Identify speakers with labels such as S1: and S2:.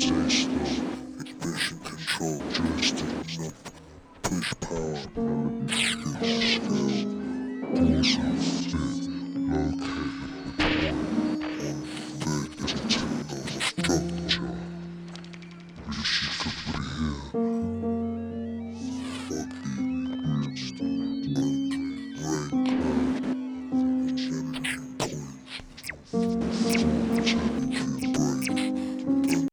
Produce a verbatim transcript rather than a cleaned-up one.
S1: taste of mission control, joystick, nut, push power, melody, skill, scale, motion, fit.